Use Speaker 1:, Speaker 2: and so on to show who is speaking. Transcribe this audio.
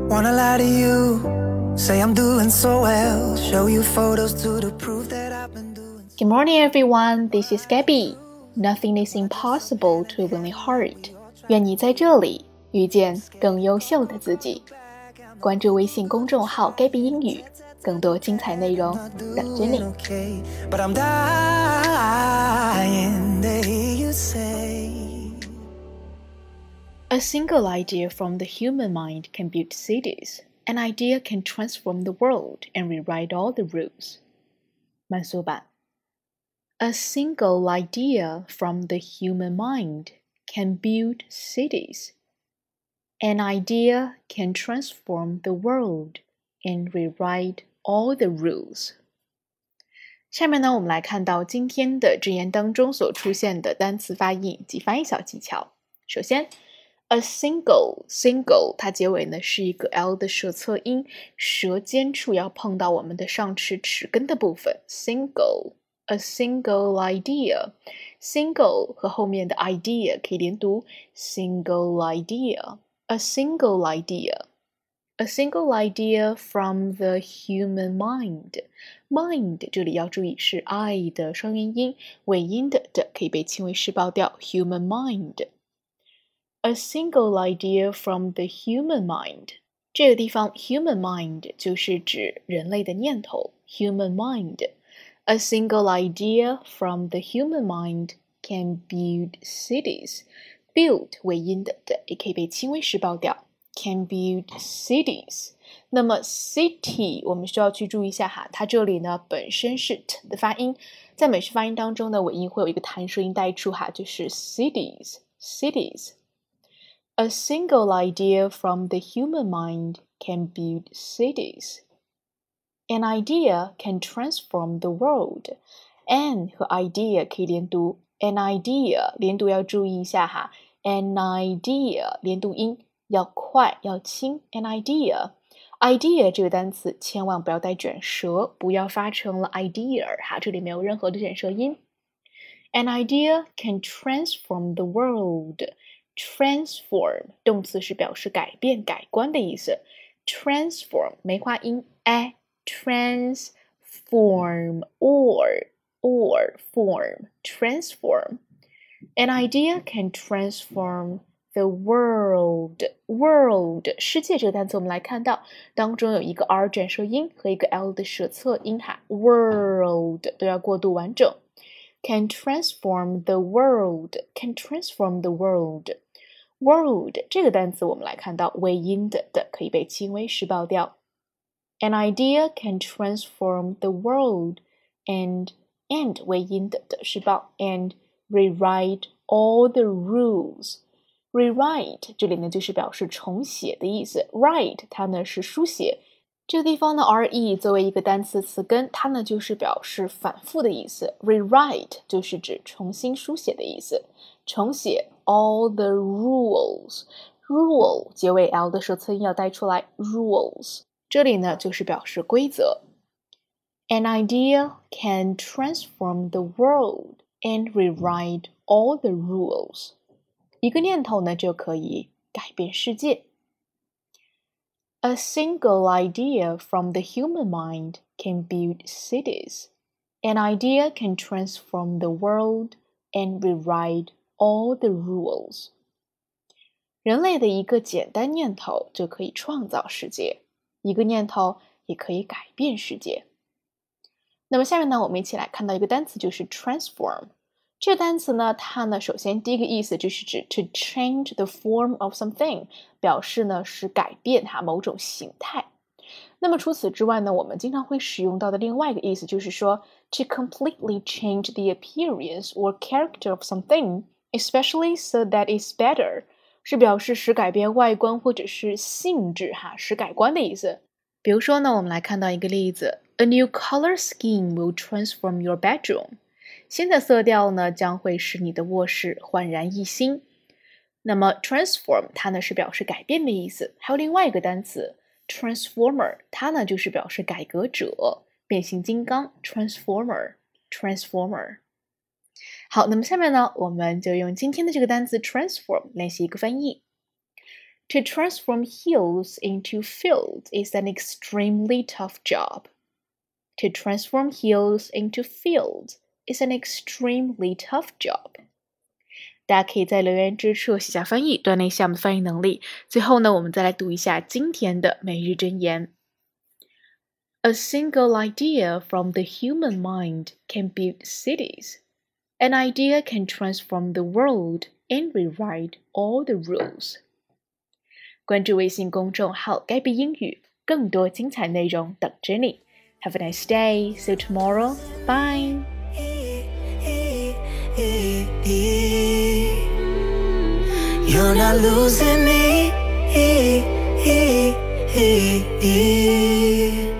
Speaker 1: Wanna lie to you, say I'm doing so well, show you photos to prove that I've been doing so.
Speaker 2: Good morning, everyone. This is Gabby. Nothing is impossible to winning heart. 愿你在这里遇见更优秀的自己。关注微信公众号 Gabby 英语，更多精彩内容等着你。
Speaker 1: But I'm dying to hear you say,
Speaker 2: A single idea from the human mind can build cities. An idea can transform the world and rewrite all the rules. 慢速版 A single idea from the human mind can build cities. An idea can transform the world and rewrite all the rules. 下面呢，我们来看到今天的箴言当中所出现的单词发音及翻译小技巧。首先 A single 它结尾呢是一个 L 的舌侧音，舌尖处要碰到我们的上齿齿根的部分。single A single idea Single 和后面的 idea 可以连读 single idea A single idea A single idea from the human mind Mind 这里要注意是 I 的双元音，尾音的可以被轻微失爆掉 human mind A single idea from the human mind 这个地方 human mind 就是指人类的念头 human mind A single idea from the human mind can build cities build 尾音的也可以被轻微失爆掉 can build cities 那么 city 我们需要去注意一下哈，它这里呢本身是 t 的发音，在美式发音当中呢尾音会有一个弹舌音带出哈，就是 cities A single idea from the human mind can build cities. An idea can transform the world. An 和 idea 可以连读 an idea 连读要注意一下哈 an idea 连读音要快要轻 an idea idea 这个单词千万不要带卷舌，不要发成了 idea 哈，这里没有任何的卷舌音 An idea can transform the world.Transform 动词是表示改变、改观的意思。Transform 梅花音 a transform or form transform. An idea can transform the world. World 世界这个单词我们来看到当中有一个 r 卷舌音和一个 l 的舌侧音哈 World 都要过渡完整。Can transform the world. Can transform the world.World 这个单词我们来看到尾音的可以被轻微失爆掉 An idea can transform the world and 尾音的失爆 and rewrite all the rules Rewrite 这里呢就是表示重写的意思 Write 它呢是书写这个地方呢 re 作为一个单词词根它呢就是表示反复的意思 Rewrite 就是指重新书写的意思重写 all the rules Rule 结尾 l 的舌侧音要带出来 Rules 这里呢就是表示规则 An idea can transform the world and rewrite all the rules 一个念头呢就可以改变世界A single idea from the human mind can build cities. An idea can transform the world and rewrite all the rules. 人类的一个简单念头就可以创造世界，一个念头也可以改变世界。那么下面呢，我们一起来看到一个单词，就是 transform。这个单词呢，它呢，首先第一个意思就是指 to change the form of something， 表示呢是改变它某种形态。那么除此之外呢，我们经常会使用到的另外一个意思就是说 to completely change the appearance or character of something, especially so that it's better， 是表示使改变外观或者是性质哈，使改观的意思。比如说呢，我们来看到一个例子 ，A new color scheme will transform your bedroom。新的色调呢将会使你的卧室焕然一新。那么 transform 它呢是表示改变的意思，还有另外一个单词 transformer， 它呢就是表示改革者，变形金刚 transformer。好，那么下面呢我们就用今天的这个单词 transform 练习一个翻译。 To transform hills into fields is an extremely tough job. To transform hills into fields is an extremely tough job. 大家可以在留言之处写下翻译，锻炼一下我们的翻译能力。最后呢，我们再来读一下今天的每日箴言。A single idea from the human mind can build cities. An idea can transform the world and rewrite all the rules. 关注微信公众号盖比英语，更多精彩内容等着你。Have a nice day. See you tomorrow. Bye.
Speaker 1: You're not losing me.